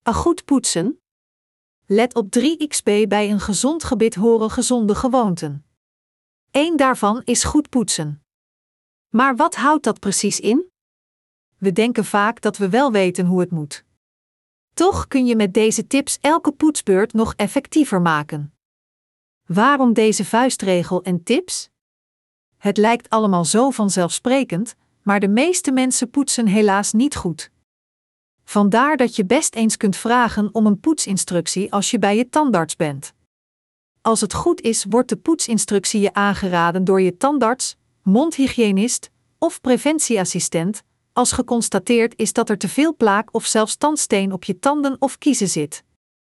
Goed poetsen. Let op 3xB bij een gezond gebit horen gezonde gewoonten. Eén daarvan is goed poetsen. Maar wat houdt dat precies in? We denken vaak dat we wel weten hoe het moet. Toch kun je met deze tips elke poetsbeurt nog effectiever maken. Waarom deze vuistregel en tips? Het lijkt allemaal zo vanzelfsprekend, maar de meeste mensen poetsen helaas niet goed. Vandaar dat je best eens kunt vragen om een poetsinstructie als je bij je tandarts bent. Als het goed is, wordt de poetsinstructie je aangeraden door je tandarts, mondhygiënist of preventieassistent, als geconstateerd is dat er te veel plaak of zelfs tandsteen op je tanden of kiezen zit.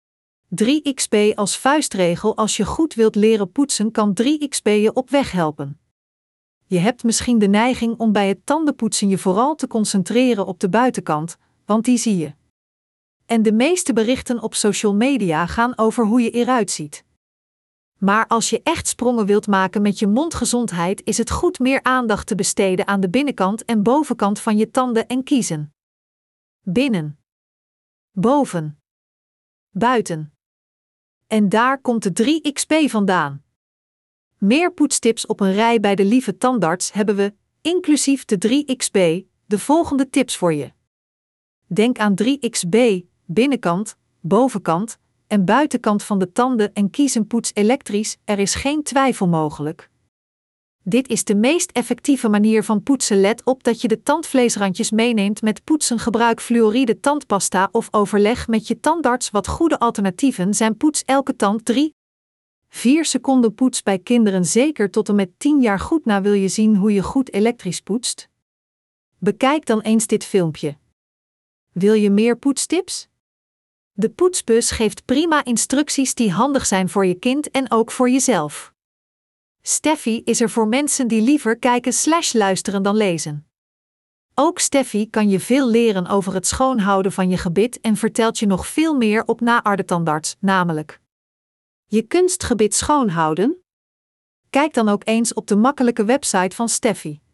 3xB als vuistregel als je goed wilt leren poetsen kan 3xB je op weg helpen. Je hebt misschien de neiging om bij het tandenpoetsen je vooral te concentreren op de buitenkant, want die zie je. En de meeste berichten op social media gaan over hoe je eruit ziet. Maar als je echt sprongen wilt maken met je mondgezondheid, is het goed meer aandacht te besteden aan de binnenkant en bovenkant van je tanden en kiezen. Binnen. Boven. Buiten. En daar komt de 3xB vandaan. Meer poetstips op een rij bij de lieve tandarts hebben we, inclusief de 3xB, de volgende tips voor je. Denk aan 3xB, binnenkant, bovenkant en buitenkant van de tanden en kiezenpoets elektrisch, er is geen twijfel mogelijk. Dit is de meest effectieve manier van poetsen. Let op dat je de tandvleesrandjes meeneemt met poetsen. Gebruik fluoride tandpasta of overleg met je tandarts wat goede alternatieven zijn. Poets elke tand 3-4 seconden. Poets bij kinderen zeker tot en met 10 jaar goed na. Wil je zien hoe je goed elektrisch poetst? Bekijk dan eens dit filmpje. Wil je meer poetstips? De poetsbus geeft prima instructies die handig zijn voor je kind en ook voor jezelf. Steffi is er voor mensen die liever kijken/luisteren dan lezen. Ook Steffi kan je veel leren over het schoonhouden van je gebit en vertelt je nog veel meer op na-ardetandarts, namelijk je kunstgebit schoonhouden? Kijk dan ook eens op de makkelijke website van Steffi.